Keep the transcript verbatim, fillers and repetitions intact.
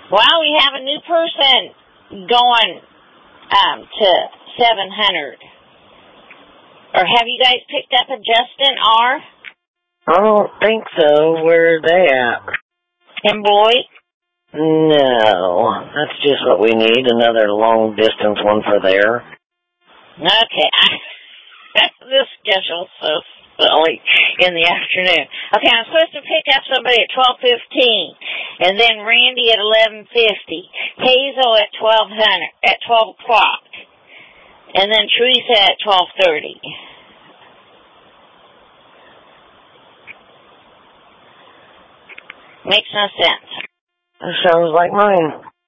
Well, we have a new person going um, to seven hundred. Or have you guys picked up a Justin R? I don't think so. Where are they at? In Beloit? No. That's just what we need. Another long distance one for there. Okay. This schedule's so silly in the afternoon. Okay, I'm supposed to pick up somebody at twelve fifteen, and then Randy at eleven fifty, Hazel at twelve hundred at twelve o'clock, and then Teresa at twelve thirty. Makes no sense. That sounds like mine.